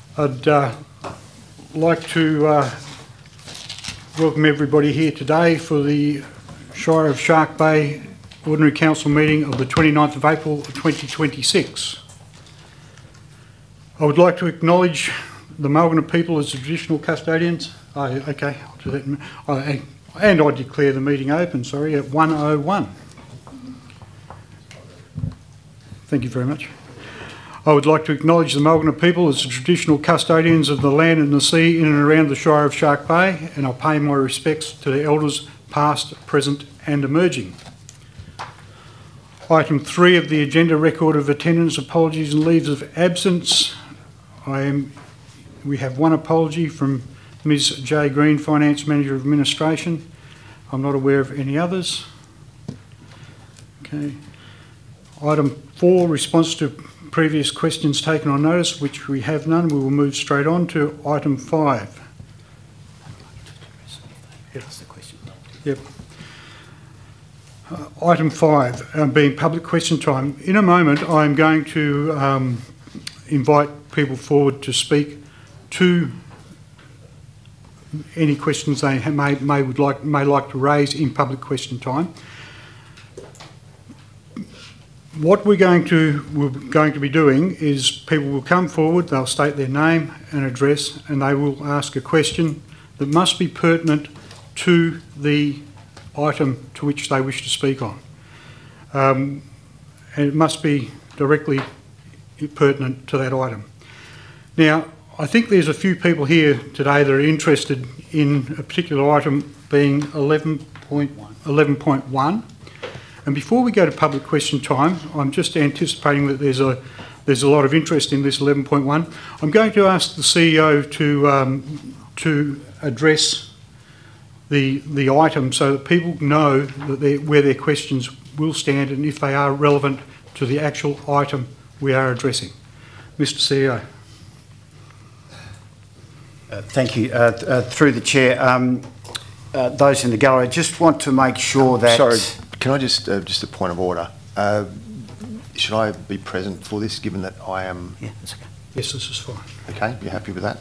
I'd like to welcome everybody here today for the Shire of Shark Bay Ordinary Council meeting of the 29th of April 2026. I would like to acknowledge the Malgana people as the traditional custodians. Okay, I'll do that. And I declare the meeting open, at 1:01. Thank you very much. I would like to acknowledge the Malgana people as the traditional custodians of the land and the sea in and around the Shire of Shark Bay, and I pay my respects to the elders past, present and emerging. Item 3 of the agenda, record of attendance, apologies and leaves of absence. We have one apology from Ms J Green, Finance Manager of Administration. I'm not aware of any others. Okay. Item 4, response to previous questions taken on notice, which we have none. We will move straight on to item 5. Yes. The question. Yep. Item 5, being public question time. In a moment, I'm going to invite people forward to speak to any questions they may like to raise in public question time. What we're going to be doing is people will come forward, they'll state their name and address, and they will ask a question that must be pertinent to the item to which they wish to speak on. And it must be directly pertinent to that item. Now, I think there's a few people here today that are interested in a particular item being 11.1. And before we go to public question time, I'm just anticipating that there's a lot of interest in this 11.1. I'm going to ask the CEO to address the item so that people know that where their questions will stand and if they are relevant to the actual item we are addressing. Mr. CEO. Thank you. Through the Chair, those in the gallery, just want to make sure that... Sorry, can I just a point of order. Should I be present for this, given that I am... Yeah, that's okay. Yes, this is fine. Okay, you happy with that?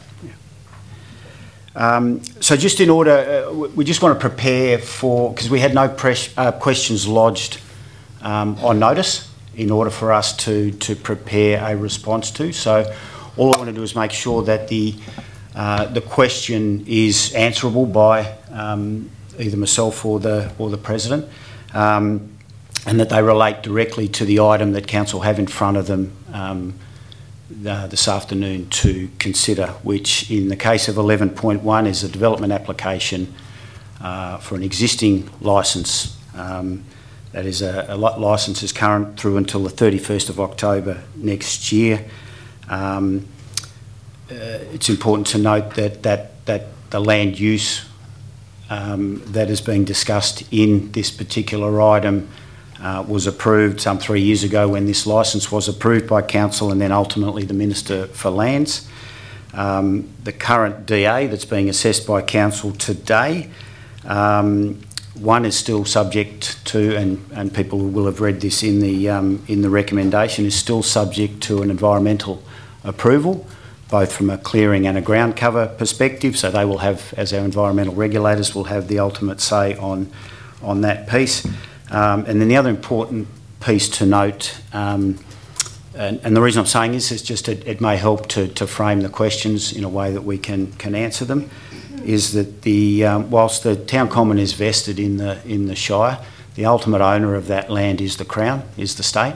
Yeah. So just in order, we just want to prepare for... Because we had no questions lodged on notice in order for us to prepare a response to. So all I want to do is make sure that the question is answerable by either myself or the President, and that they relate directly to the item that Council have in front of them this afternoon to consider, which in the case of 11.1 is a development application for an existing licence. That is a licence is current through until the 31st of October next year. It's important to note that the land use that is being discussed in this particular item was approved some 3 years ago when this licence was approved by Council and then ultimately the Minister for Lands. The current DA that's being assessed by Council today, one is still subject to, and people will have read this in the recommendation, is still subject to an environmental approval, both from a clearing and a ground cover perspective. So they will have, as our environmental regulators, will have the ultimate say on that piece. And then the other important piece to note, and the reason I'm saying this is just it may help to frame the questions in a way that we can answer them, is that whilst the town common is vested in the Shire, the ultimate owner of that land is the Crown, is the state.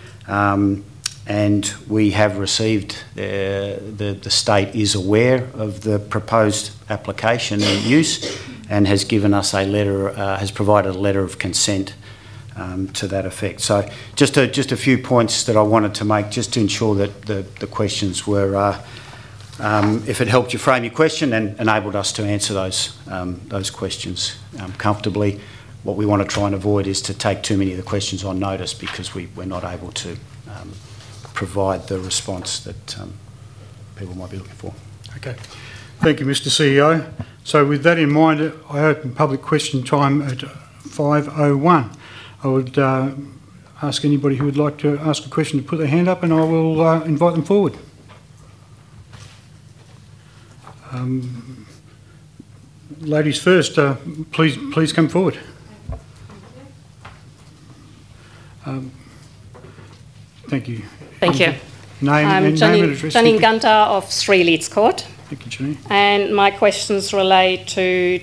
And we have received, the state is aware of the proposed application and use and has given us has provided a letter of consent to that effect. So just a few points that I wanted to make just to ensure that the questions were, if it helped you frame your question and enabled us to answer those questions comfortably. What we want to try and avoid is to take too many of the questions on notice because we're not able to provide the response that people might be looking for. Okay. Thank you, Mr. CEO. So with that in mind, I open public question time at 5:01. I would ask anybody who would like to ask a question to put their hand up and I will invite them forward. Ladies first, please come forward. Thank you. Thank you. Name I'm and address. Janine Gunter of 3 Leeds Court. Thank you, Janine. And my questions relate to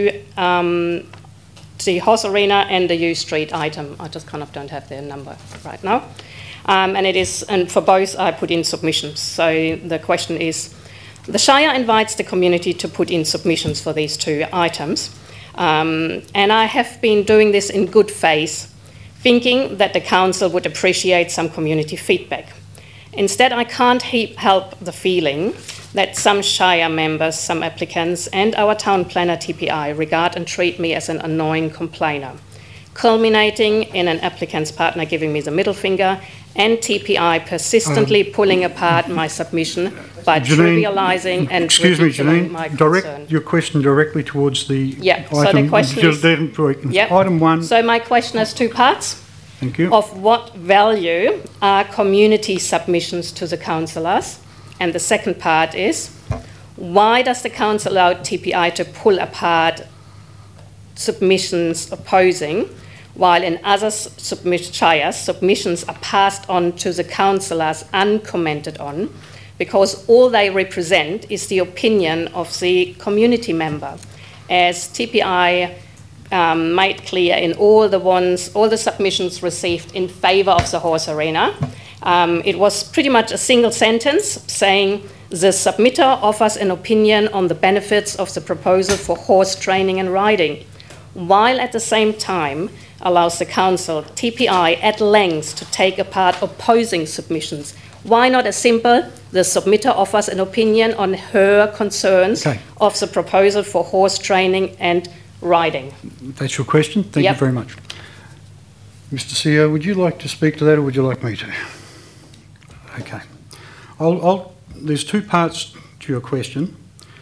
the Horse Arena and the U Street item. I just kind of don't have their number right now. And for both I put in submissions. So the question is, the Shire invites the community to put in submissions for these 2 items. And I have been doing this in good faith, thinking that the council would appreciate some community feedback. Instead, I can't help the feeling that some Shire members, some applicants, and our town planner TPI regard and treat me as an annoying complainer, culminating in an applicant's partner giving me the middle finger and TPI persistently pulling apart my submission by trivialising and excuse me, ridiculing my Janine, concern. direct your question directly towards the Yeah, so item. the question is... Yep. Item 1, So my question has 2 parts. thank you. Of what value are community submissions to the councillors? And the second part is, why does the council allow TPI to pull apart submissions opposing, while in other shires, submissions are passed on to the councillors uncommented on, because all they represent is the opinion of the community member. As TPI made clear in all the submissions received in favour of the Horse Arena, it was pretty much a single sentence saying the submitter offers an opinion on the benefits of the proposal for horse training and riding, while at the same time allows the council, TPI, at length to take apart opposing submissions. Why not a simple, the submitter offers an opinion on her concerns of the proposal for horse training and riding? That's your question. Thank you very much. Mr. CEO, would you like to speak to that, or would you like me to? Okay. There's 2 parts to your question.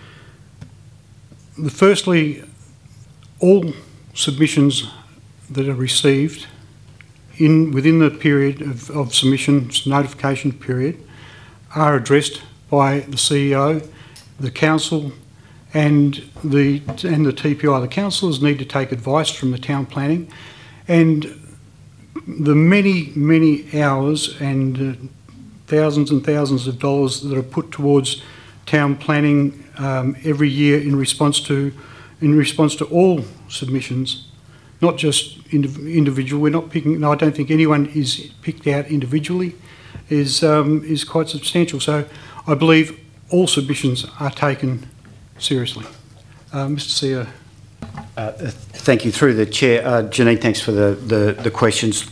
Firstly, all submissions that are received within the period of submissions, notification period, are addressed by the CEO, the council, and the TPI. The councillors need to take advice from the town planning, and the many hours and thousands and thousands of dollars that are put towards town planning every year in response to all submissions, not just individual. We're not picking. I don't think anyone is picked out individually. Is quite substantial. So I believe all submissions are taken seriously. Mr. CEO. Thank you. Through the Chair. Janine, thanks for the questions.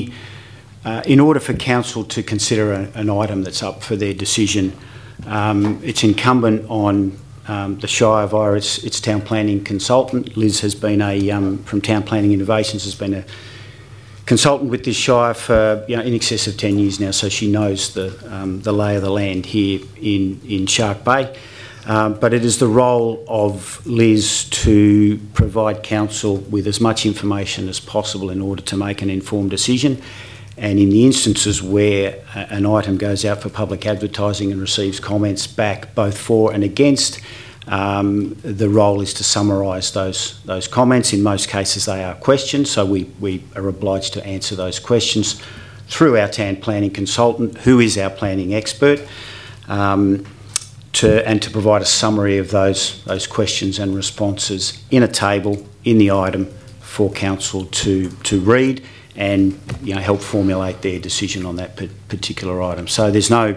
In order for Council to consider an item that's up for their decision, it's incumbent on the Shire via its town planning consultant. Liz has been from Town Planning Innovations, has been a consultant with this Shire for in excess of 10 years now, so she knows the lay of the land here in Shark Bay. But it is the role of Liz to provide Council with as much information as possible in order to make an informed decision. And in the instances where an item goes out for public advertising and receives comments back both for and against, the role is to summarise those comments. In most cases they are questions, so we are obliged to answer those questions through our town planning consultant, who is our planning expert, and to provide a summary of those questions and responses in a table in the item for Council to read and help formulate their decision on that particular item. So there's no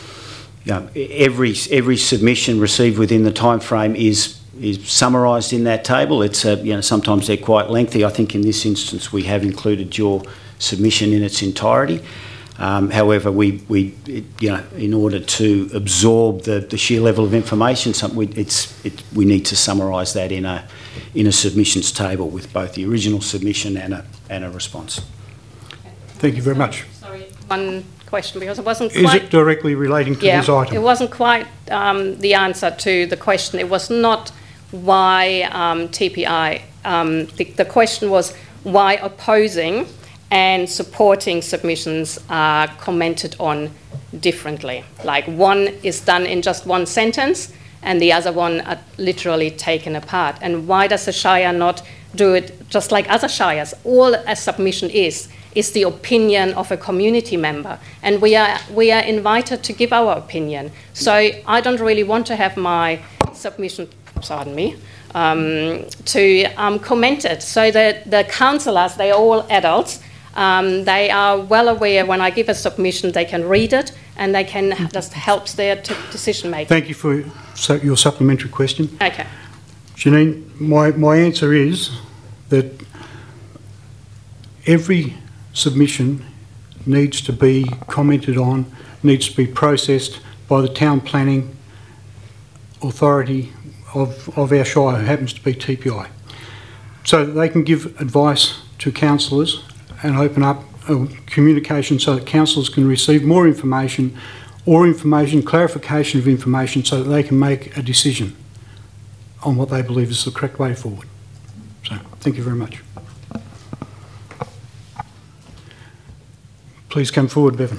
every submission received within the time frame is summarised in that table. It's sometimes they're quite lengthy. I think in this instance we have included your submission in its entirety. However, we in order to absorb the sheer level of information, we need to summarise that in a submissions table with both the original submission and a response. Thank you very much. Sorry, one question, because it wasn't quite... Is it directly relating to this item? It wasn't quite the answer to the question. It was not why TPI... the question was why opposing and supporting submissions are commented on differently. Like one is done in just one sentence and the other one are literally taken apart. And why does the Shire not do it just like other shires? All a submission is the opinion of a community member, and we are invited to give our opinion. So I don't really want to have my submission, pardon me, commented. So the councillors, they are all adults. They are well aware when I give a submission, they can read it and they can just help their decision making. Thank you for your supplementary question. Okay. Janine, my answer is that every submission needs to be commented on, needs to be processed by the town planning authority of our shire, who happens to be TPI, so that they can give advice to councillors and open up communication so that councillors can receive more information or clarification of information, so that they can make a decision on what they believe is the correct way forward. So, thank you very much. Please come forward, Bevan.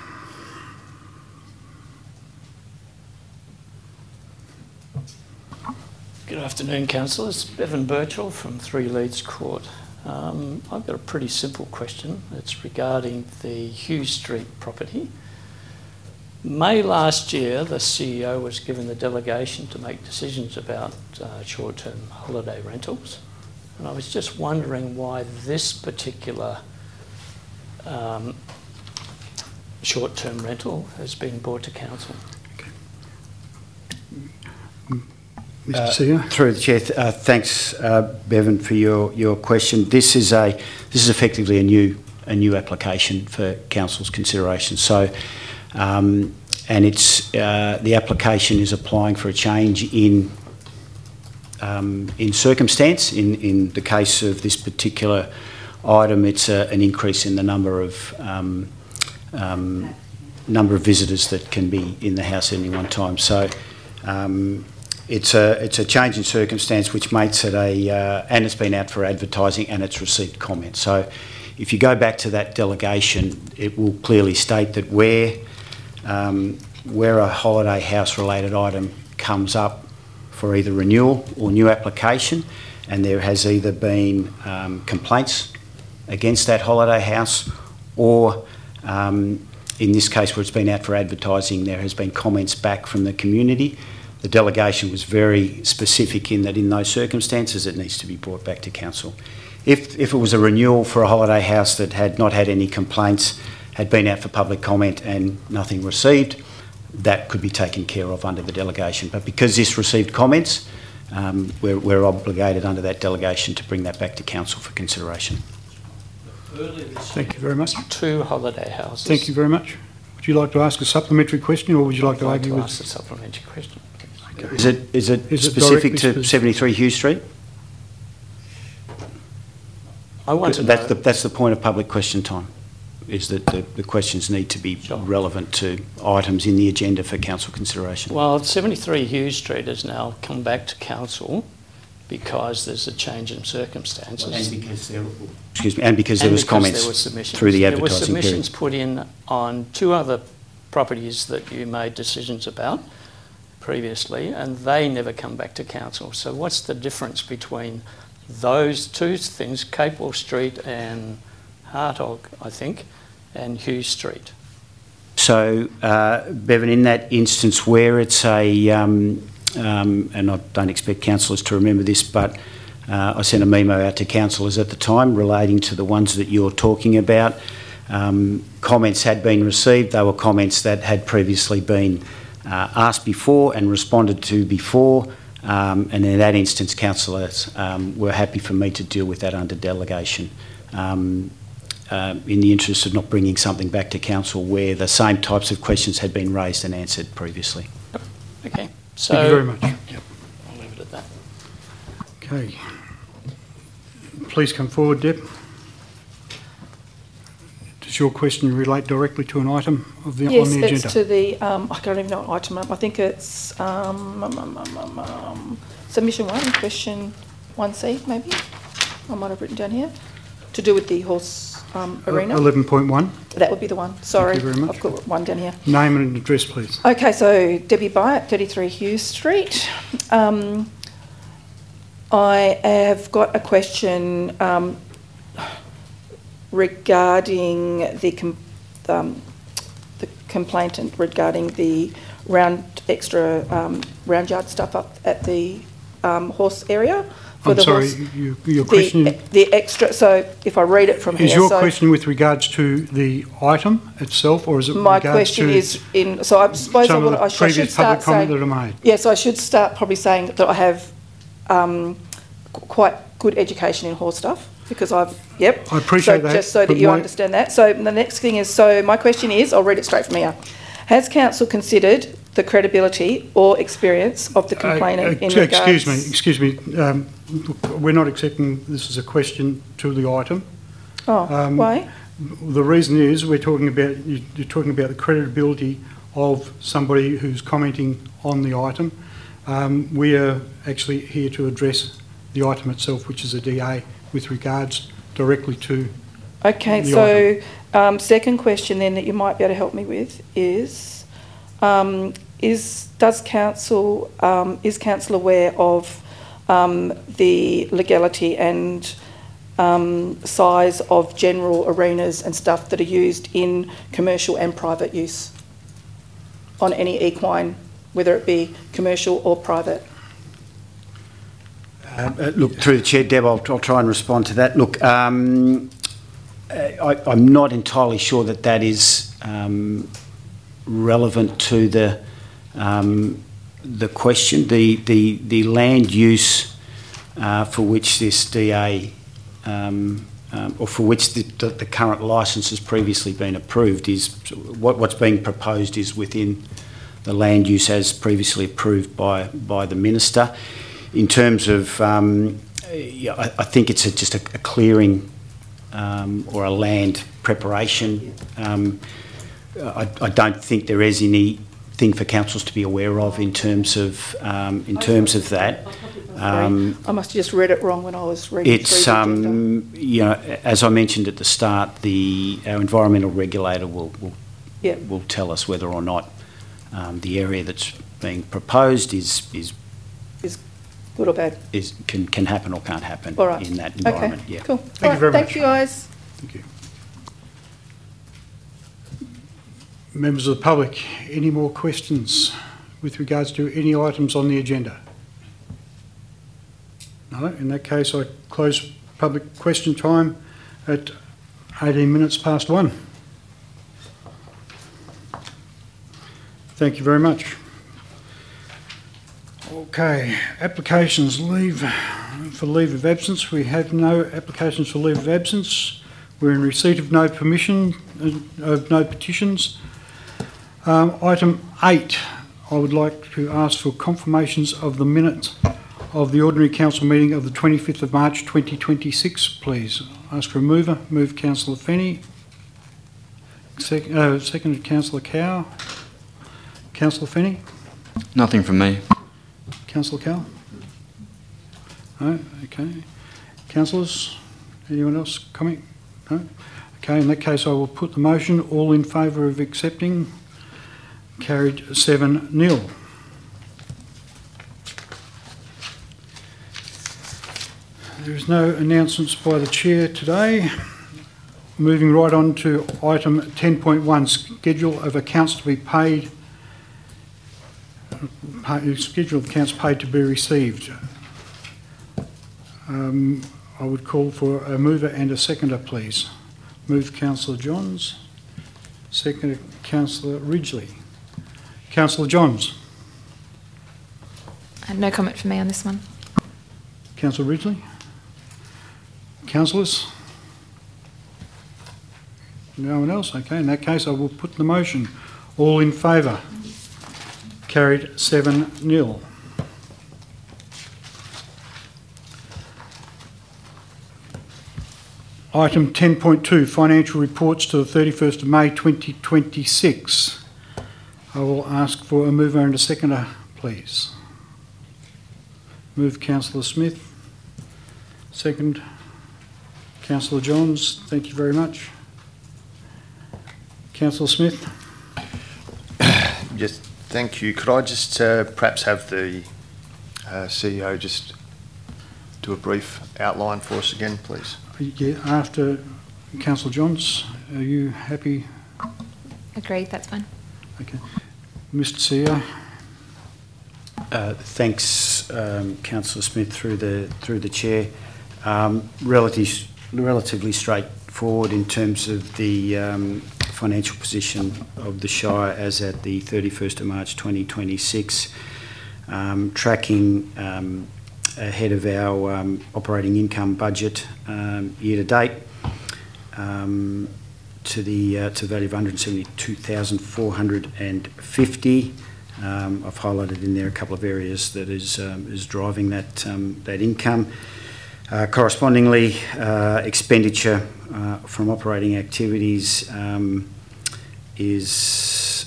Good afternoon, councillors. Bevan Birchall from 3 Leeds Court. I've got a pretty simple question. It's regarding the Hughes Street property. May last year, the CEO was given the delegation to make decisions about short-term holiday rentals. And I was just wondering why this particular short-term rental has been brought to council. Mr. CEO. Through the chair, thanks, Bevan, for your question. This is effectively a new application for council's consideration. So, and it's the application is applying for a change in circumstance. In the case of this particular item, it's an increase in the number of visitors that can be in the house at any one time. So. It's a change in circumstance which makes it and it's been out for advertising and it's received comments. So if you go back to that delegation, it will clearly state that where a holiday house related item comes up for either renewal or new application, and there has either been complaints against that holiday house, or in this case where it's been out for advertising, there has been comments back from the community. The delegation was very specific in that in those circumstances it needs to be brought back to council. If it was a renewal for a holiday house that had not had any complaints, had been out for public comment and nothing received, that could be taken care of under the delegation. But because this received comments, we're obligated under that delegation to bring that back to council for consideration. Thank you very much. 2 holiday houses. Thank you very much. Would you like to ask a supplementary question, or would you like to argue with? Ask a supplementary question. Is it specific to 73 Hughes Street? I want to know. That's the point of public question time, is that the questions need to be relevant to items in the agenda for council consideration. Well, 73 Hughes Street has now come back to council because there's a change in circumstances. And because there was comments through the advertising period. There were submissions put in on 2 other properties that you made decisions about previously, and they never come back to council. So what's the difference between those 2 things, Capewell Street and Hartog, I think, and Hughes Street? So, Bevan, in that instance where it's and I don't expect councillors to remember this, but I sent a memo out to councillors at the time relating to the ones that you're talking about. Comments had been received. They were comments that had previously been asked before and responded to before, and in that instance councillors were happy for me to deal with that under delegation, in the interest of not bringing something back to council where the same types of questions had been raised and answered previously. Okay, so thank you very much. Yep, I'll leave it at that. Okay. Please come forward, Deb. Does your question relate directly to an item on the agenda? Yes, it's to the, I don't even know what item, I think it's submission 1, question 1C maybe, I might have written down here, to do with the horse arena. 11.1. That would be the one. Sorry, very much. I've got one down here. Name and address, please. Okay, so Debbie Byatt, 33 Hughes Street. I have got a question regarding the complainant regarding the extra round yard stuff up at the horse area. I'm sorry, your question the extra, so if I read it from here. is your question with regards to the item itself, or is it My regards question to is in, so I suppose some of the I should previous start public comment saying, that I made? yes, I should start probably saying that I have quite good education in horse stuff, because I appreciate so that, just so that but you my- understand that. So the next thing is, so my question is, I'll read it straight from here. Has council considered the credibility or experience of the complainant in regards... Excuse me. Look, we're not accepting this as a question to the item. Oh, why? The reason is you're talking about the credibility of somebody who's commenting on the item. We are actually here to address the item itself, which is a DA, with regards directly to Okay, the so second question then that you might be able to help me with is council aware of the legality and size of general arenas and stuff that are used in commercial and private use on any equine, whether it be commercial or private? Look, through the chair, Deb, I'll try and respond to that. Look, I'm not entirely sure that is relevant to the question. The land use for which this DA or for which the current licence has previously been approved is what's being proposed is within the land use as previously approved by the minister. In terms of, I think it's just a clearing or a land preparation. I don't think there is anything for councils to be aware of in terms of that. I must have just read it wrong when I was reading. It's as I mentioned at the start, our environmental regulator will tell us whether or not the area that's being proposed is good or bad? Can happen or can't happen in that environment. Okay, yeah. cool. Thank you very much. Thank you, guys. Thank you. Members of the public, any more questions with regards to any items on the agenda? No? In that case, I close public question time at 18 minutes past 1. Thank you very much. Okay, applications for leave of absence. We have no applications for leave of absence. We're in receipt of no petitions. Item 8, I would like to ask for confirmations of the minutes of the ordinary council meeting of the 25th of March 2026, please. Ask for a mover. Move Councillor Fenny. Seconded Councillor Cow. Councillor Fenny. Nothing from me. Councillor Cow? No? Okay. Councillors? Anyone else comment? No? Okay, in that case I will put the motion. All in favour of accepting? Carried 7-0. There is no announcements by the Chair today. Moving right on to item 10.1, schedule of accounts to be paid. Schedule of accounts paid to be received. I would call for a mover and a seconder, please. Move Councillor Johns, seconder Councillor Ridgely. Councillor Johns. No comment from me on this one. Councillor Ridgely. Councillors? No one else? Okay, in that case I will put the motion. All in favour? Carried 7-0. Item 10.2, financial reports to the 31st of May 2026. I will ask for a mover and a seconder, please. Move Councillor Smith. Second, Councillor Johns, thank you very much. Councillor Smith? Yes, thank you. Could I just perhaps have the CEO just do a brief outline for us again, please? Yeah, after Councillor Johns, are you happy? Agreed, that's fine. Okay. Mr. CEO? Thanks, Councillor Smith, through the chair. Relatively straightforward in terms of the financial position of the Shire as at the 31st of March 2026, tracking ahead of our operating income budget year to date to the value of 172,450. I've highlighted in there a couple of areas that is driving that income. Correspondingly, expenditure from operating activities is.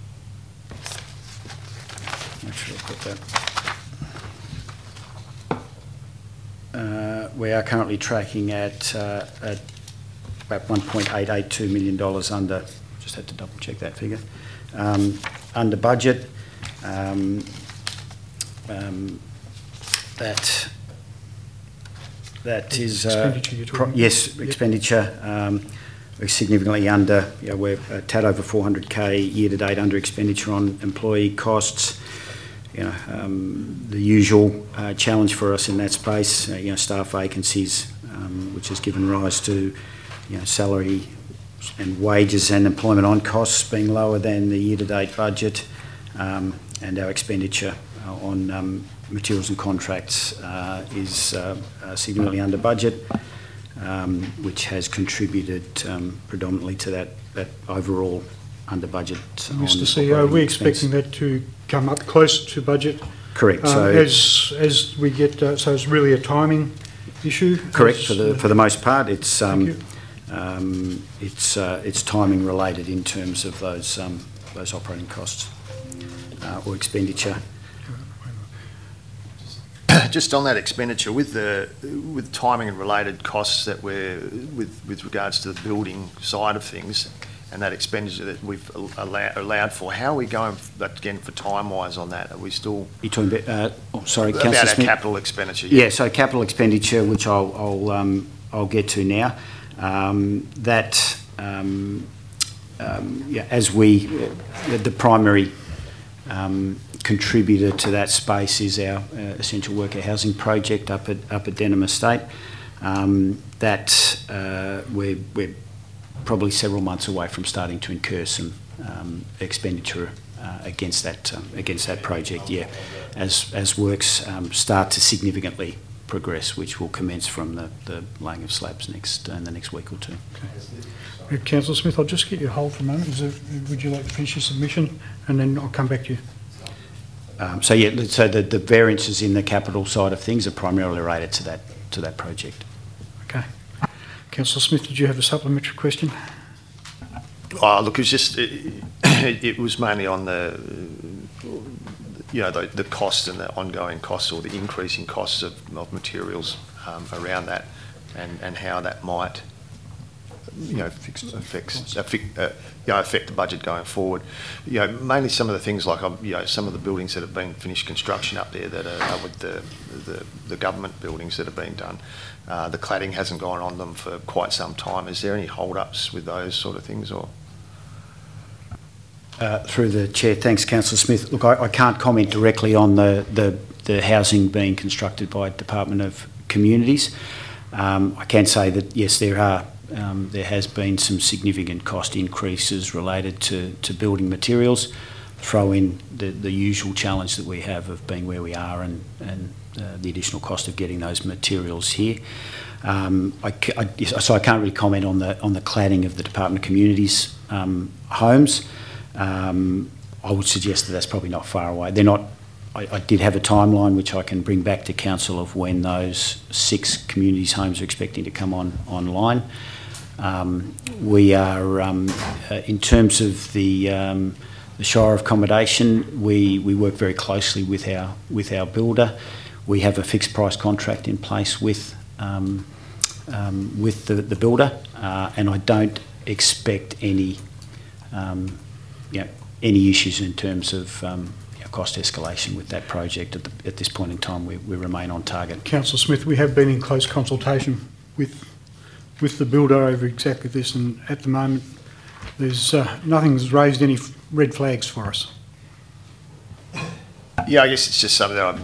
Make sure I put that. We are currently tracking at about $1.882 million under. Just had to double check that figure. Under budget. That is Expenditure you're talking about? yes, expenditure. We're significantly under. We're a tad over 400k year to date under expenditure on employee costs. The usual challenge for us in that space. Staff vacancies, which has given rise to salary and wages and employment on costs being lower than the year to date budget, and our expenditure on materials and contracts is significantly under budget, which has contributed predominantly to that overall under budget. Mr. CEO, are we expecting that to come up close to budget? Correct. As we get, so it's really a timing issue? Correct. For the most part, it's timing related in terms of those operating costs or expenditure. Just on that expenditure, with timing and related costs that we're with regards to the building side of things, and that expenditure that we've allowed for, how are we going again for time-wise on that? Are we still? You're talking about? Sorry, about Councillor our Smith? capital expenditure. Yeah. So capital expenditure, which I'll get to now. As the primary contributor to that space is our essential worker housing project up at Denham Estate. We're probably several months away from starting to incur some expenditure against that project. Yeah, as works start to significantly progress, which will commence from the laying of slabs in the next week or two. Okay. Councillor Smith, I'll just get you hold for a moment. Would you like to finish your submission, and then I'll come back to you. So the variances in the capital side of things are primarily related to that project. Okay. Councillor Smith, did you have a supplementary question? Look, it was just it was mainly on the cost and the ongoing costs, or the increasing costs of materials around that, and how that might affect the budget going forward. Mainly some of the things like some of the buildings that have been finished construction up there that are with the government buildings that have been done. The cladding hasn't gone on them for quite some time. Is there any hold-ups with those sort of things, or? Through the chair, thanks, Councillor Smith. Look, I can't comment directly on the housing being constructed by Department of Communities. I can say that yes, there has been some significant cost increases related to building materials. Throw in the usual challenge that we have of being where we are and the additional cost of getting those materials here. So I can't really comment on the cladding of the Department of Communities homes. I would suggest that that's probably not far away. They're not. I did have a timeline which I can bring back to council of when those 6 communities homes are expecting to come online. We are, in terms of the Shire accommodation, we work very closely with our builder. We have a fixed price contract in place with with the builder, and I don't expect any any issues in terms of cost escalation with that project. At this point in time, we remain on target. Councillor Smith, we have been in close consultation with the builder over exactly this, and at the moment there's nothing's raised any red flags for us. Yeah, I guess it's just something that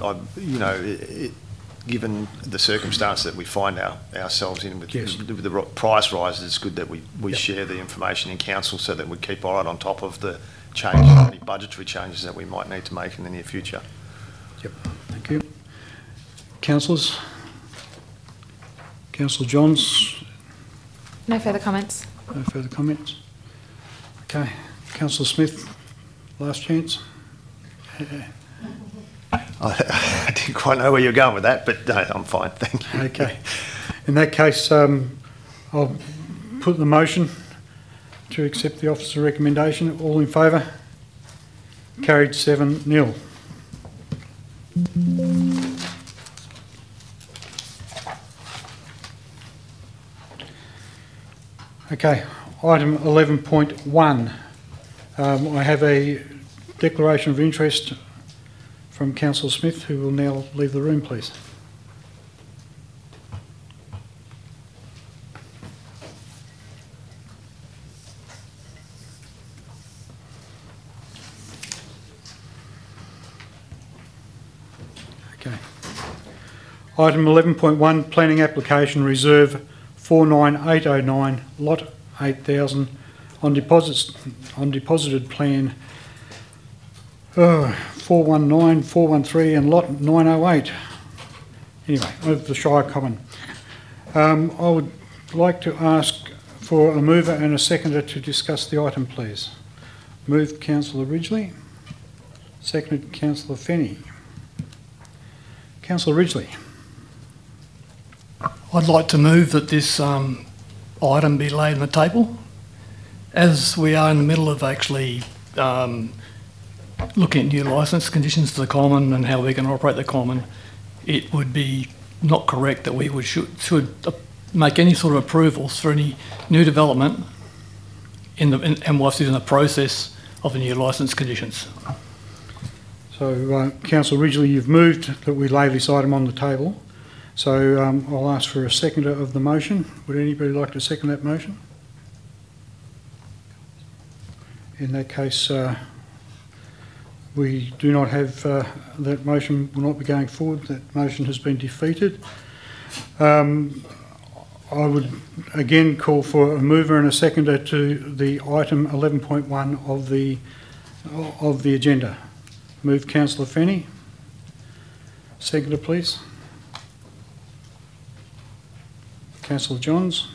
given the circumstance that we find ourselves in with, Yes. with the price rises, it's good that we share the information in council so that we keep right on top of the changes, any budgetary changes that we might need to make in the near future. Yep. Thank you. Councillors? Councillor Johns? No further comments. No further comments? Okay. Councillor Smith, last chance. I didn't quite know where you were going with that, but no, I'm fine, thank you. Okay. In that case, I'll put the motion to accept the officer recommendation. All in favour? Carried 7-0. Okay, item 11.1. I have a declaration of interest from Councillor Smith, who will now leave the room, please. Okay. Item 11.1, planning application reserve 49809, lot 8000 on deposited plan 419, 413 and lot 908. Anyway, of the Shire Common. I would like to ask for a mover and a seconder to discuss the item, please. Moved Councillor Ridgely, seconded Councillor Fenny. Councillor Ridgely. I'd like to move that this item be laid on the table. As we are in the middle of actually looking at new licence conditions for the common and how we're going to operate the common, it would be not correct that we should make any sort of approvals for any new development and whilst it's in the process of the new licence conditions. So, Councillor Ridgely, you've moved that we lay this item on the table. So I'll ask for a seconder of the motion. Would anybody like to second that motion? In that case, we do not have that motion will not be going forward. That motion has been defeated. I would again call for a mover and a seconder to the item 11.1 of the agenda. Move Councillor Fenny. Seconder, please. Councillor Johns.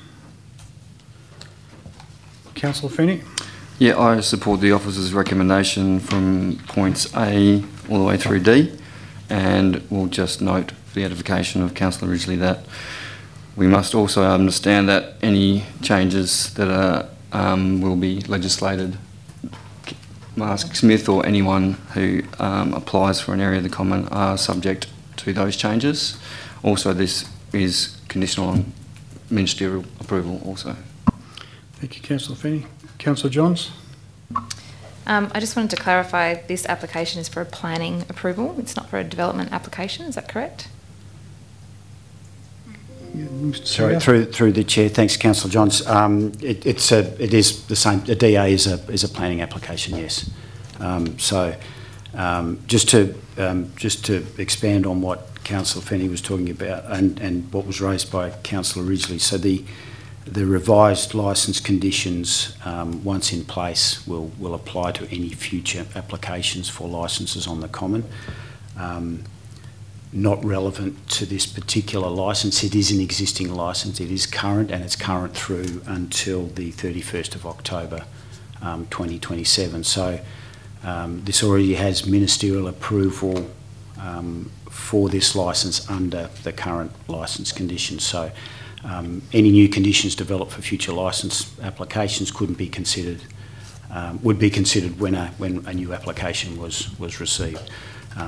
Councillor Fenny. Yeah, I support the officer's recommendation from points A all the way through D, and we'll just note for the edification of Councillor Ridgely that we must also understand that any changes that will be legislated, Mark Smith or anyone who applies for an area of the common are subject to those changes. Also, this is conditional on ministerial approval also. Thank you, Councillor Fenny. Councillor Johns. I just wanted to clarify, this application is for a planning approval. It's not for a development application. Is that correct? Sorry, through the chair. Thanks, Councillor Johns. It is the same. The DA is a planning application. Yes. Just to expand on what Councillor Fenny was talking about and what was raised by Councillor Ridgely. So the revised licence conditions, once in place, will apply to any future applications for licences on the common. Not relevant to this particular licence. It is an existing licence. It is current, and it's current through until the 31st of October 2027. So this already has ministerial approval for this licence under the current licence conditions. So any new conditions developed for future licence applications couldn't be considered, would be considered when a new application was received.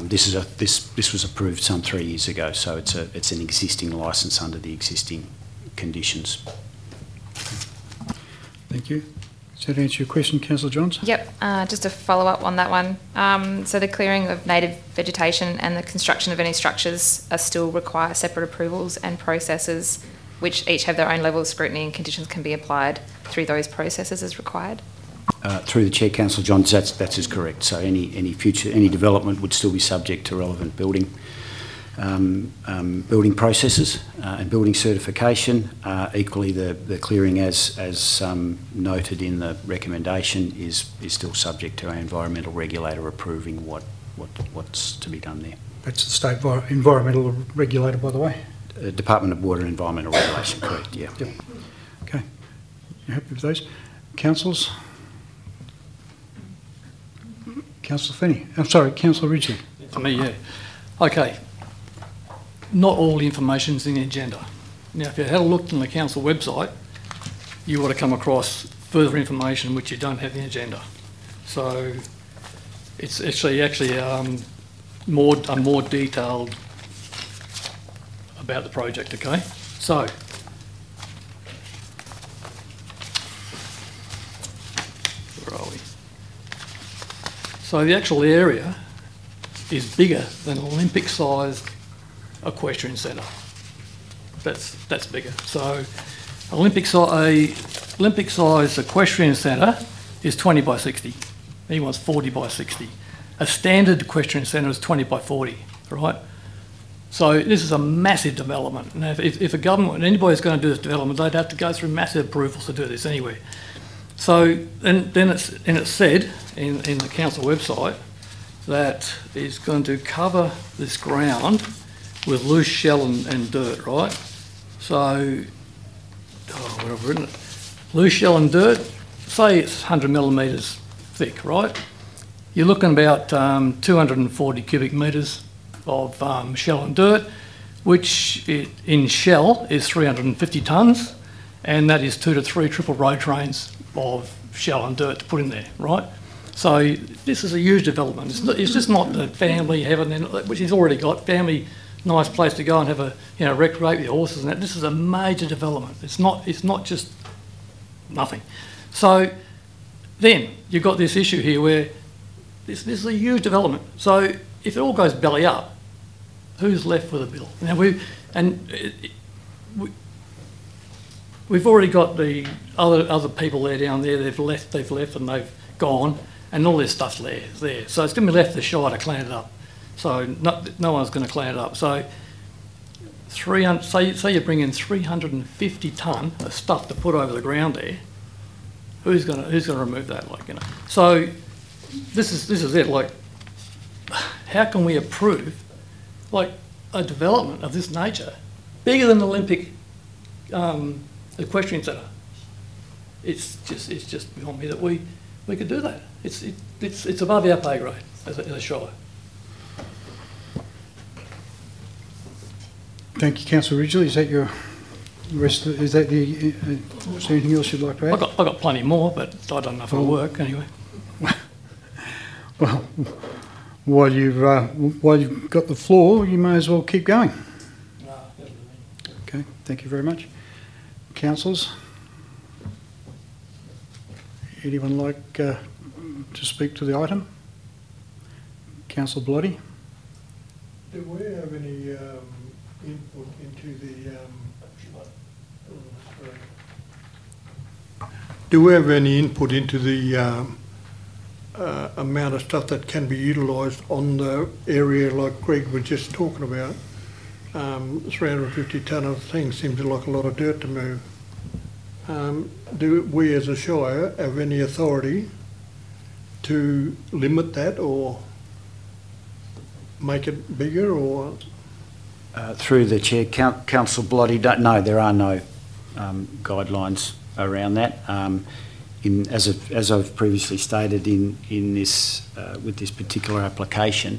This was approved some 3 years ago, so it's an existing licence under the existing conditions. Thank you. Does that answer your question, Councillor Johns? Yep, just to follow up on that one. So the clearing of native vegetation and the construction of any structures are still require separate approvals and processes, which each have their own level of scrutiny, and conditions can be applied through those processes as required. Through the Chair, Councillor Johns, that's is correct. So any development would still be subject to relevant building processes and building certification. Equally, the clearing, as noted in the recommendation, is still subject to our environmental regulator approving what's to be done there. That's the state environmental regulator, by the way. Department of Water and Environmental Regulation, correct? Yeah. Yep. Okay. You happy with those, councillors? Councillor Finney. I'm sorry, Councillor Ridgely. To me, yeah. Okay. Not all the information's in the agenda. Now, if you had a look on the council website, you would have come across further information which you don't have in the agenda. So it's actually more detailed about the project. Okay. So where are we? So the actual area is bigger than an Olympic-sized equestrian centre. That's bigger. So Olympic-sized equestrian centre is 20 by 60. He wants 40 by 60. A standard equestrian centre is 20 by 40, right? So this is a massive development. Now, if a government, anybody's going to do this development, they'd have to go through massive approvals to do this anyway. So then it's said in the council website that it's going to cover this ground with loose shell and dirt, right? So, what have I written it? Loose shell and dirt, say it's 100 millimetres thick, right? You're looking about 240 cubic metres of shell and dirt, which in shell is 350 tonnes, and that is 2 to 3 triple road trains of shell and dirt to put in there, right? So this is a huge development. It's just not the family heaven, which he's already got, family nice place to go and have a recreate with your horses and that. This is a major development. It's not just nothing. So then you've got this issue here where this is a huge development. So if it all goes belly up, who's left with a bill? Now we've already got the other people there down there. They've left and they've gone, and all this stuff's there. So it's going to be left to the Shire to clean it up. So no one's going to clean it up. So say you bring in 350 tonne of stuff to put over the ground there. Who's going to remove that? So this is it. How can we approve a development of this nature, bigger than the Olympic equestrian centre? It's just beyond me that we could do that. It's above our pay grade as a Shire. Thank you, Councillor Ridgely. Is that your rest? Is that the? Is there anything else you'd like to add? I've got plenty more, but I don't know if it'll work anyway. Well, while you've got the floor, you may as well keep going. Okay. Thank you very much, councillors. Anyone like to speak to the item? Councillor Bloody. Do we have any input into the? Do we have any input into the amount of stuff that can be utilised on the area, like Greg was just talking about? 350 tonne of things seems like a lot of dirt to move. Do we as a Shire have any authority to limit that or make it bigger, or? Through the Chair, Councillor Bloody, no, there are no guidelines around that. As I've previously stated in this with this particular application,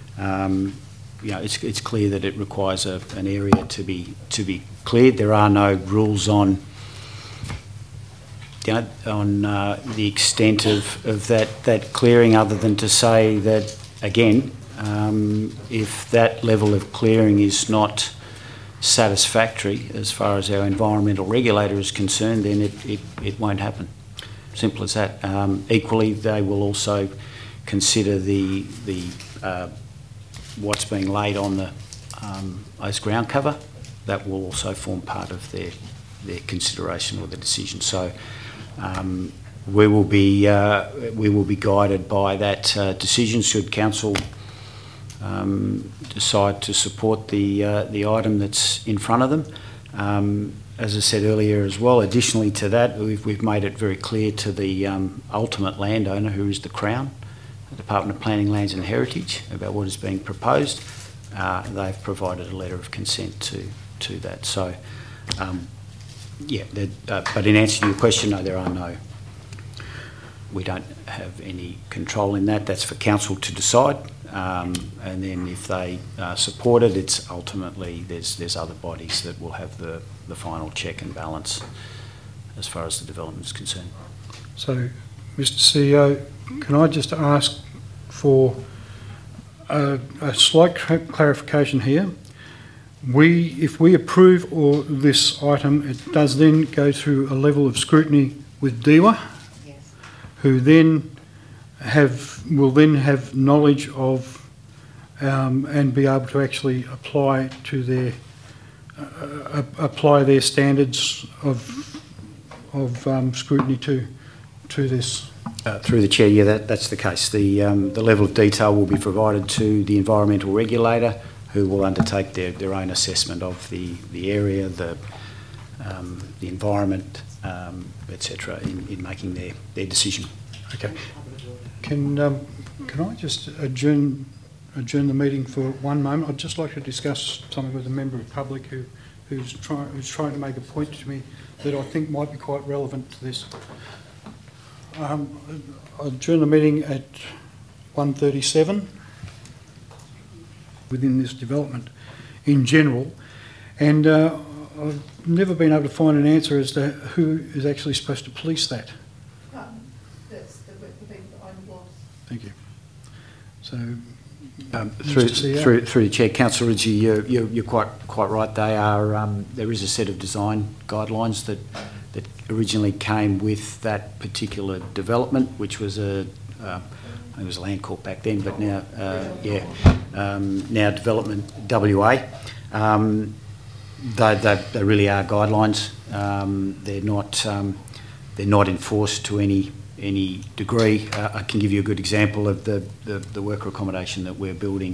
it's clear that it requires an area to be cleared. There are no rules on the extent of that clearing, other than to say that again, if that level of clearing is not satisfactory as far as our environmental regulator is concerned, then it won't happen. Simple as that. Equally, they will also consider the what's being laid on the ice ground cover. That will also form part of their consideration or the decision. So we will be guided by that decision should council decide to support the item that's in front of them. As I said earlier as well, additionally to that, we've made it very clear to the ultimate landowner, who is the Crown, the Department of Planning, Lands and Heritage, about what is being proposed. They've provided a letter of consent to that. So, but in answer to your question, no, we don't have any control in that. That's for council to decide. And then if they support it, it's ultimately there's other bodies that will have the final check and balance as far as the development is concerned. So, Mr. CEO, can I just ask for a slight clarification here? If we approve this item, it does then go through a level of scrutiny with DEWA, Yes. who then will then have knowledge of and be able to actually apply their standards of scrutiny to this. Through the chair, yeah, that's the case. The level of detail will be provided to the environmental regulator, who will undertake their own assessment of the area, the environment, etc., in making their decision. Okay. Can I just adjourn the meeting for one moment? I'd just like to discuss something with a member of the public who's trying to make a point to me that I think might be quite relevant to this. I'll adjourn the meeting at 1:37 within this development in general, and I've never been able to find an answer as to who is actually supposed to police that. That's the people that own the blocks. Thank you. So, Through the chair, Councillor Ritchie, you're quite right. There is a set of design guidelines that originally came with that particular development, which was it was a land court back then, but now now Development WA. They really are guidelines. They're not enforced to any degree. I can give you a good example of the worker accommodation that we're building.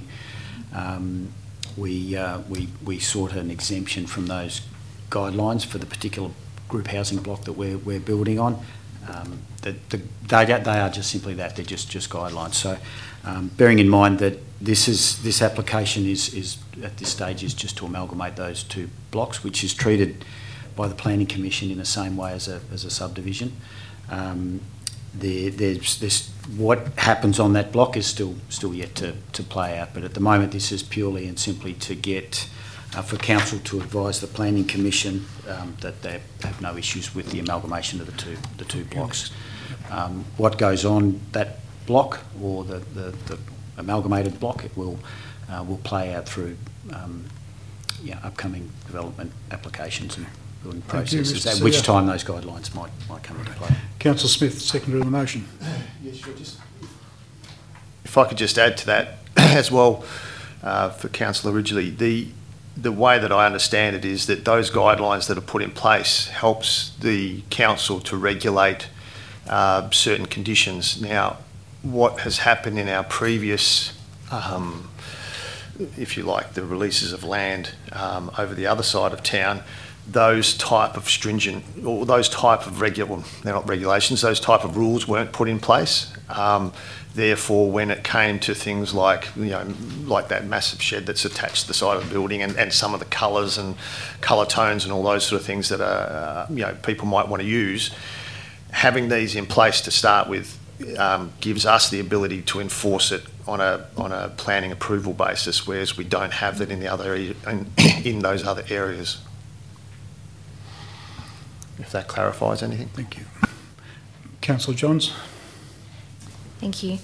We sought an exemption from those guidelines for the particular group housing block that we're building on. They are just simply that. They're just guidelines. So, bearing in mind that this application is at this stage is just to amalgamate those two blocks, which is treated by the Planning Commission in the same way as a subdivision. There's what happens on that block is still yet to play out, but at the moment this is purely and simply to get for council to advise the Planning Commission that they have no issues with the amalgamation of the two blocks. What goes on that block or the amalgamated block, it will play out through upcoming development applications and building processes, at which time those guidelines might come into play. Councillor Smith, seconder of the motion. Yes, sure. If I could just add to that as well, for Councillor Ridgely, the way that I understand it is that those guidelines that are put in place helps the council to regulate certain conditions. Now, what has happened in our previous, if you like, the releases of land over the other side of town, those type of stringent, or those type of they're not regulations, those type of rules weren't put in place. Therefore, when it came to things like, like that massive shed that's attached to the side of the building and some of the colours and colour tones and all those sort of things that are, people might want to use, having these in place to start with gives us the ability to enforce it on a planning approval basis, whereas we don't have that in those other areas. If that clarifies anything. Thank you. Councillor Johns. Thank you.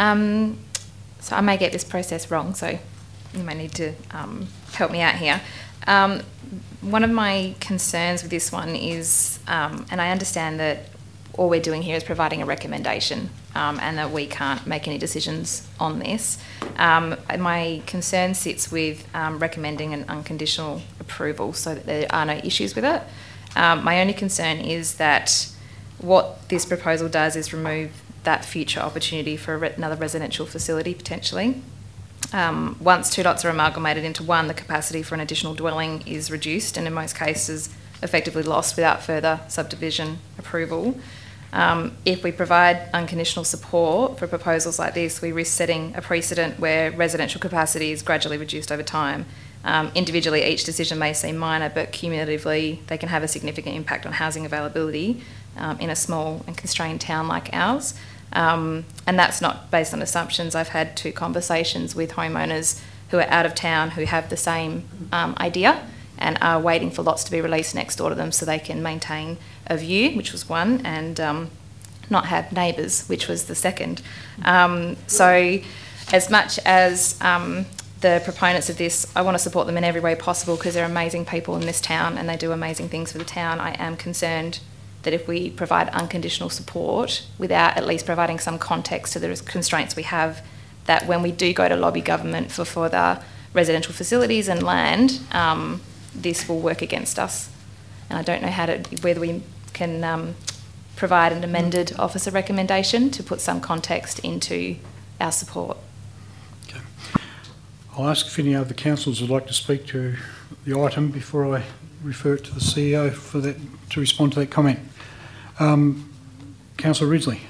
So I may get this process wrong, so you may need to help me out here. One of my concerns with this one is, and I understand that all we're doing here is providing a recommendation, and that we can't make any decisions on this. My concern sits with recommending an unconditional approval so that there are no issues with it. My only concern is that what this proposal does is remove that future opportunity for another residential facility potentially. Once two lots are amalgamated into one, the capacity for an additional dwelling is reduced and in most cases effectively lost without further subdivision approval. If we provide unconditional support for proposals like this, we risk setting a precedent where residential capacity is gradually reduced over time. Individually, each decision may seem minor, but cumulatively they can have a significant impact on housing availability in a small and constrained town like ours. And that's not based on assumptions. I've had 2 conversations with homeowners who are out of town who have the same idea and are waiting for lots to be released next door to them so they can maintain a view, which was one, and not have neighbours, which was the second. So as much as the proponents of this, I want to support them in every way possible because they're amazing people in this town and they do amazing things for the town. I am concerned that if we provide unconditional support without at least providing some context to the constraints we have, that when we do go to lobby government for further residential facilities and land, this will work against us. And I don't know whether we can provide an amended officer recommendation to put some context into our support. Okay. I'll ask if any other councillors would like to speak to the item before I refer it to the CEO for that, to respond to that comment. Councillor Ridgely.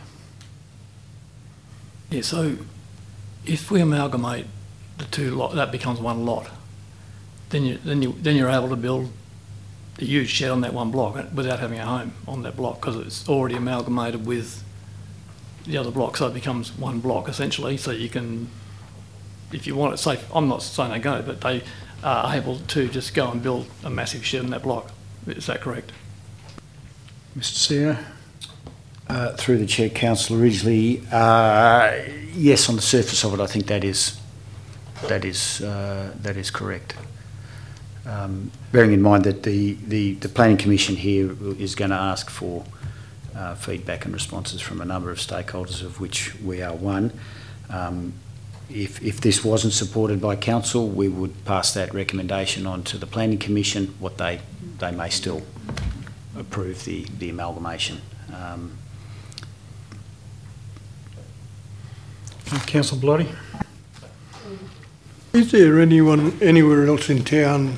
Yeah, so if we amalgamate the 2 lots, that becomes 1 lot. Then you're able to build a huge shed on that 1 block without having a home on that block because it's already amalgamated with the other block, so it becomes 1 block essentially. So you can, if you want it safe, I'm not saying they go, but they are able to just go and build a massive shed in that block. Is that correct? Mr. CEO. Through the Chair, Councillor Ridgely, yes, on the surface of it, I think that is correct. Bearing in mind that the Planning Commission here is going to ask for feedback and responses from a number of stakeholders, of which we are one. If this wasn't supported by Council, we would pass that recommendation on to the Planning Commission. What they may still approve the amalgamation. Councillor Bloody. Is there anyone anywhere else in town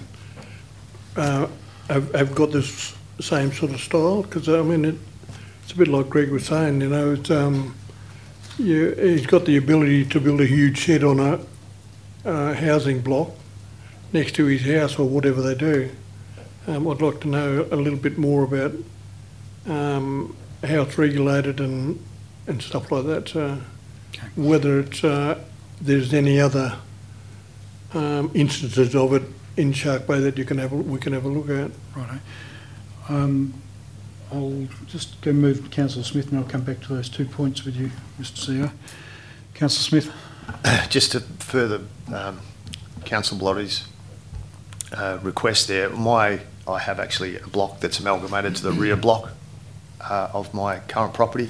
have got this same sort of style? Because I mean, it's a bit like Greg was saying. You know, it's he's got the ability to build a huge shed on a housing block next to his house or whatever they do. I'd like to know a little bit more about how it's regulated and stuff like that. Okay. Whether it's there's any other instances of it in Shark Bay that we can have a look at. Righto. I'll just go move to Councillor Smith and I'll come back to those 2 points with you, Mr. CEO. Councillor Smith. Just to further Councillor Blotty's request there, I have actually a block that's amalgamated to the rear block of my current property.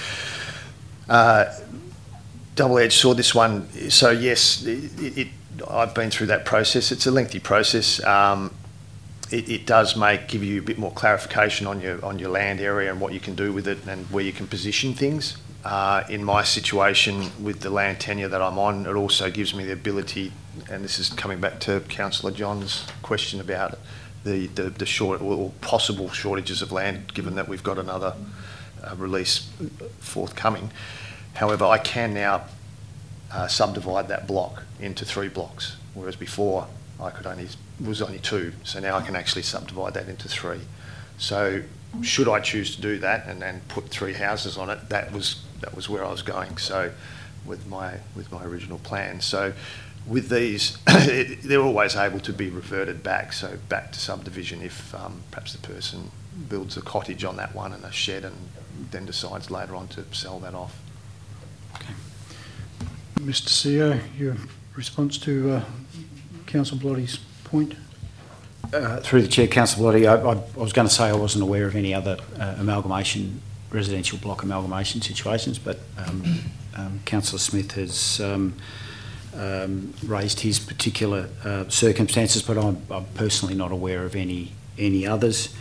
Double-edged sword, this one. So yes, I've been through that process. It's a lengthy process. It does give you a bit more clarification on your land area and what you can do with it and where you can position things. In my situation with the land tenure that I'm on, it also gives me the ability, and this is coming back to Councillor John's question about the short or possible shortages of land, given that we've got another release forthcoming. However, I can now subdivide that block into 3 blocks, whereas before was only 2. So now I can actually subdivide that into 3. So should I choose to do that and put 3 houses on it, that was where I was going. So with my original plan. So with these, they're always able to be reverted back. So back to subdivision if perhaps the person builds a cottage on that one and a shed and then decides later on to sell that off. Okay. Mr. CEO, your response to Councillor Blotty's point? Through the Chair, Councillor Bellotti, I was going to say I wasn't aware of any other residential block amalgamation situations, but Councillor Smith has raised his particular circumstances, but I'm personally not aware of any others.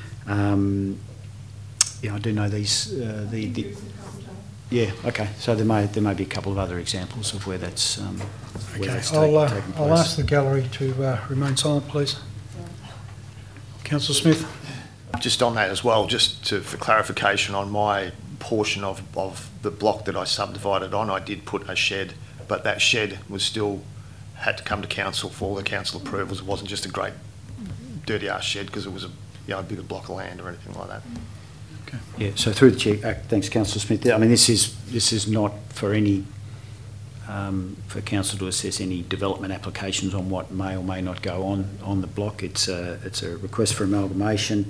Yeah, I do know these. Yeah, okay. So there may be a couple of other examples of where that's where that's taken place. I'll ask the gallery to remain silent, please. Councillor Smith. Just on that as well, for clarification on my portion of the block that I subdivided on, I did put a shed, but that shed was still had to come to council for all the council approvals. It wasn't just a great dirty ass shed because it was a bigger block of land or anything like that. Okay. Yeah. So through the Chair, thanks, Councillor Smith. I mean, this is not for any for council to assess any development applications on what may or may not go on the block. It's a request for amalgamation.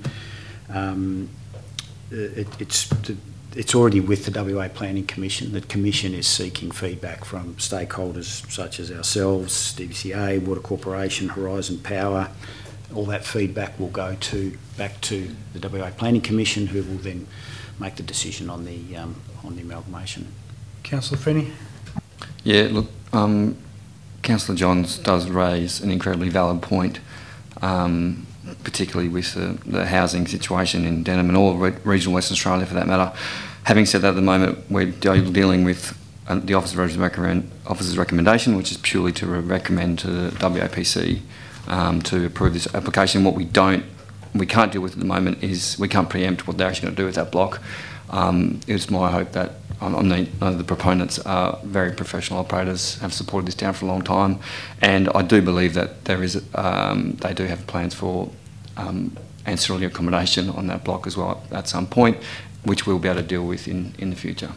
It's already with the WA Planning Commission. The Commission is seeking feedback from stakeholders such as ourselves, DBCA, Water Corporation, Horizon Power. All that feedback will go back to the WA Planning Commission, who will then make the decision on the amalgamation. Councillor Fenny. Yeah, look, Councillor Johns does raise an incredibly valid point, particularly with the housing situation in Denham and all regional Western Australia for that matter. Having said that, at the moment we're dealing with the officer's recommendation, which is purely to recommend to the WAPC to approve this application. What we can't deal with at the moment is we can't preempt what they're actually going to do with that block. It's my hope that the proponents are very professional operators, have supported this town for a long time, and I do believe that there is they do have plans for ancillary accommodation on that block as well at some point, which we'll be able to deal with in the future.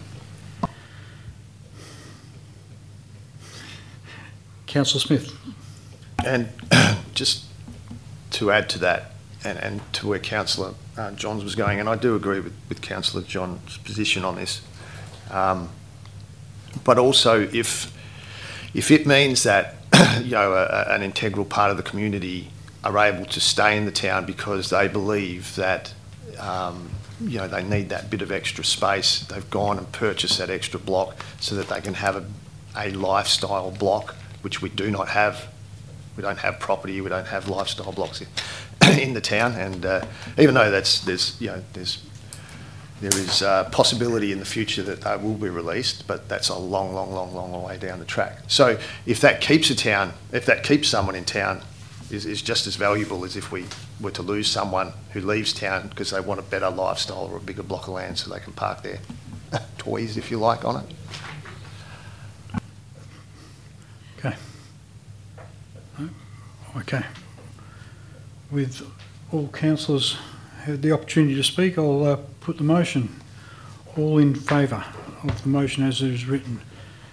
Councillor Smith. And just to add to that, and to where Councillor Johns was going, and I do agree with Councillor Johns' position on this, but also if it means that an integral part of the community are able to stay in the town because they believe that they need that bit of extra space, they've gone and purchased that extra block so that they can have a lifestyle block, which we do not have. We don't have property, we don't have lifestyle blocks in the town, and even though there is possibility in the future that they will be released, but that's a long way down the track. So if that keeps someone in town, is just as valuable as if we were to lose someone who leaves town because they want a better lifestyle or a bigger block of land so they can park their toys, if you like, on it. Okay. Okay. With all councillors had the opportunity to speak, I'll put the motion. All in favour of the motion as it is written?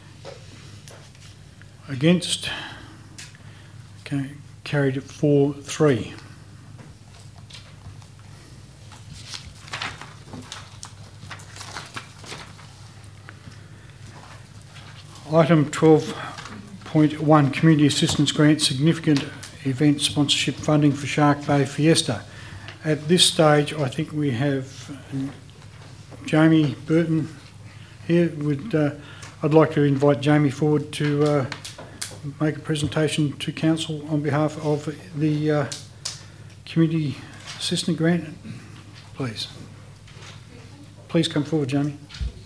Against? Okay. Carried at 4-3. Item 12.1, Community Assistance Grant, Significant Event Sponsorship Funding for Shark Bay Fiesta. At this stage, I think we have Jamie Burton here. I'd like to invite Jamie forward to make a presentation to Council on behalf of the Community Assistance Grant. Please. Please come forward, Jamie.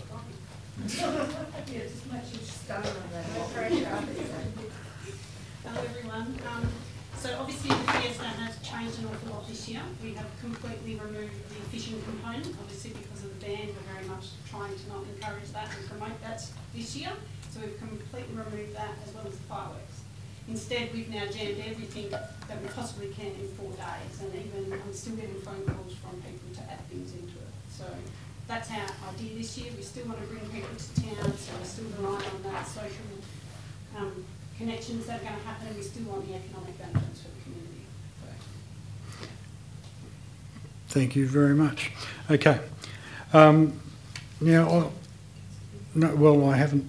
Hello everyone. So obviously the Fiesta has changed an awful lot this year. We have completely removed the fishing component, obviously because of the ban. We're very much trying to not encourage that and promote that this year. So we've completely removed that as well as the fireworks. Instead, we've now jammed everything that we possibly can in 4 days, and even I'm still getting phone calls from people to add things into it. So that's our idea this year. We still want to bring people to town, so we're still relying on that social connections that are going to happen, and we still want the economic benefits for the community. Thank you very much. Okay. Now, I haven't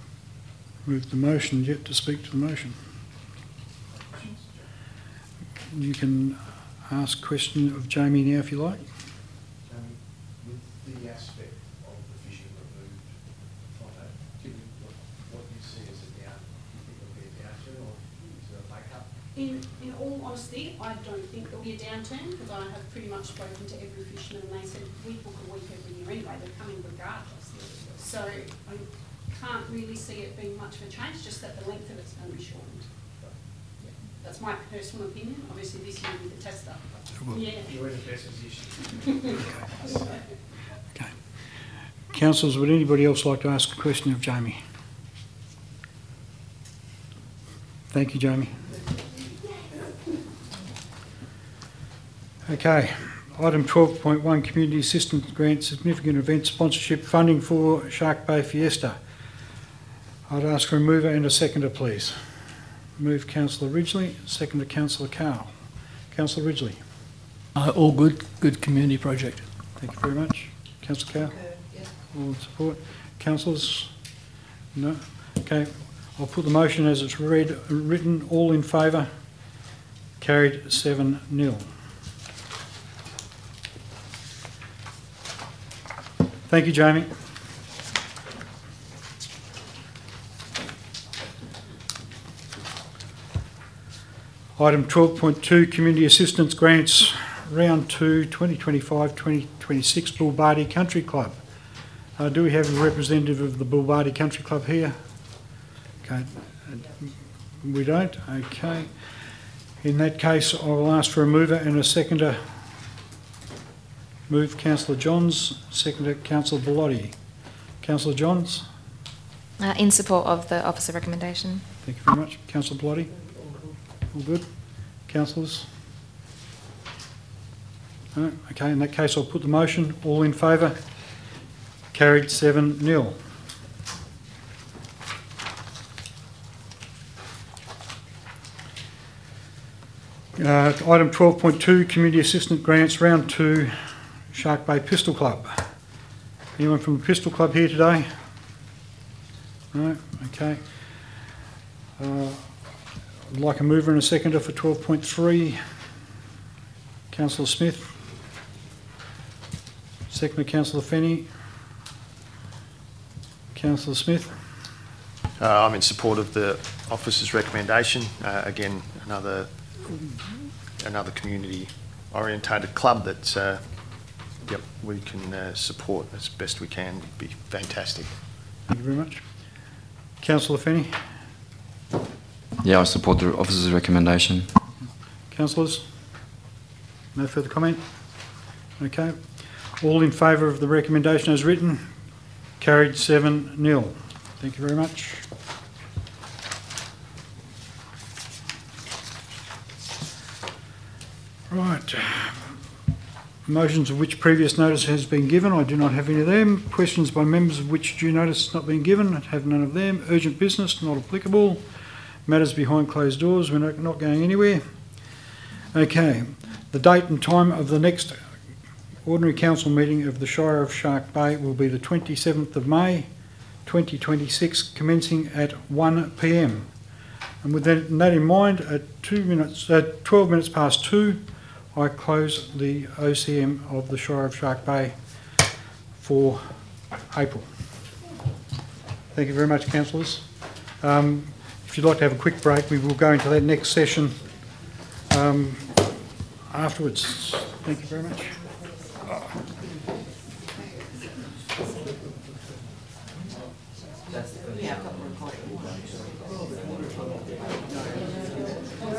moved the motion yet to speak to the motion. you can ask a question of Jamie now if you like. With the aspect of the fishing removed from it, given what you see as a down, do you think there'll be a downturn or is there a makeup? In all honesty, I don't think there'll be a downturn because I have pretty much spoken to every fisherman and they said we book a week every year anyway, they're coming regardless. So I can't really see it being much of a change, just that the length of it's going to be shortened. Yeah, that's my personal opinion. Obviously this year with the tester. Yeah. You're in the best position. Okay. Councillors, would anybody else like to ask a question of Jamie? Thank you, Jamie. Okay. Item 12.1, Community Assistance Grant, Significant Event Sponsorship Funding for Shark Bay Fiesta. I'd ask for a mover and a seconder, please. Move Councillor Ridgely, seconder Councillor Carl. Councillor Ridgely. All good. Good community project. Thank you very much. Councillor Carl? All in support. Councillors? No? Okay. I'll put the motion as it's written. All in favour? Carried 7-0. Thank you, Jamie. Item 12.2, Community Assistance Grants, Round 2, 2025-2026, Bulbardi Country Club. Do we have a representative of the Bulbardi Country Club here? Okay. We don't? Okay. In that case, I will ask for a mover and a seconder. Move Councillor Johns, seconder Councillor Bellotti. Councillor Johns? In support of the officer recommendation. Thank you very much. Councillor Bellotti? All good? Councillors? No? Okay, in that case I'll put the motion. All in favour? Carried 7-0. Item 12.2, Community Assistance Grants, Round 2, Shark Bay Pistol Club. Anyone from the Pistol Club here today? No? Okay. I'd like a mover and a seconder for 12.3. Councillor Smith. Seconder Councillor Fenny. Councillor Smith. I'm in support of the officer's recommendation. Again, another community orientated club that we can support as best we can. Would be fantastic. Thank you very much. Councillor Fenny. Yeah, I support the officer's recommendation. Councillors? No further comment? Okay. All in favour of the recommendation as written? Carried 7-0. Thank you very much. Right. Motions of which previous notice has been given. I do not have any of them. Questions by members of which due notice has not been given. I have none of them. Urgent business, not applicable. Matters behind closed doors. We're not going anywhere. Okay. The date and time of the next ordinary council meeting of the Shire of Shark Bay will be the 27th of May 2026, commencing at 1 p.m. And with that in mind, at 12 minutes past 2, I close the OCM of the Shire of Shark Bay for April. Thank you very much, councillors. If you'd like to have a quick break, we will go into that next session afterwards. Thank you very much.